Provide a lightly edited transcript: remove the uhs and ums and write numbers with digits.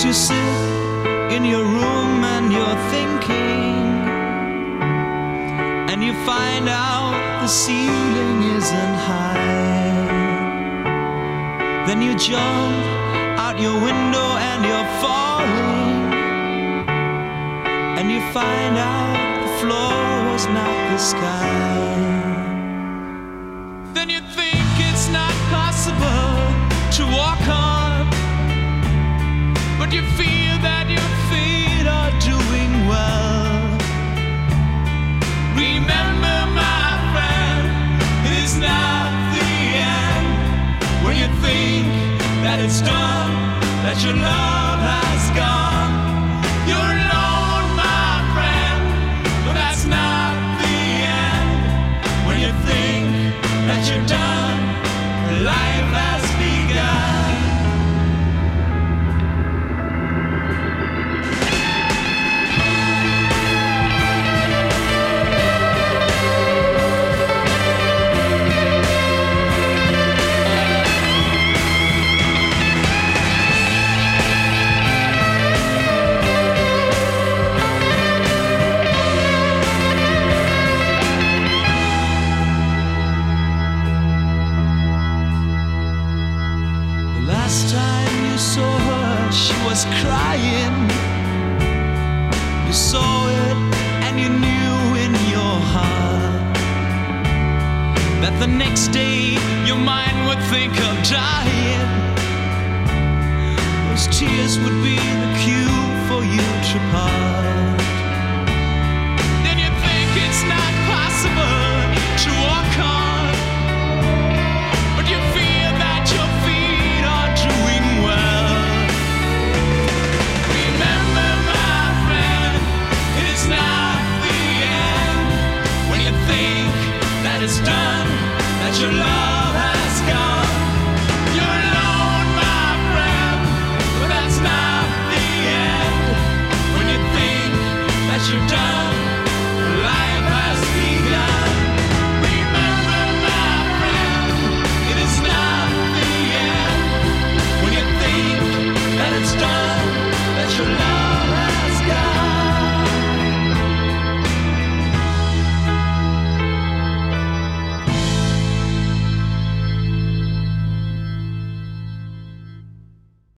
you sit in your room and you're thinking, and you find out the ceiling isn't high. Then you jump out your window and you're falling, and you find out the floor is not the sky. Then you think it's not possible to walk on, but you feel that your feet are doing well. Remember, my friend, it's not the end. When you think that it's done, that your love has gone, you're alone, my friend, but that's not the end. When you think that you're done, life has begun. Last time you saw her, she was crying. You saw it and you knew in your heart that the next day your mind would think of dying. Those tears would be the cue for you to part.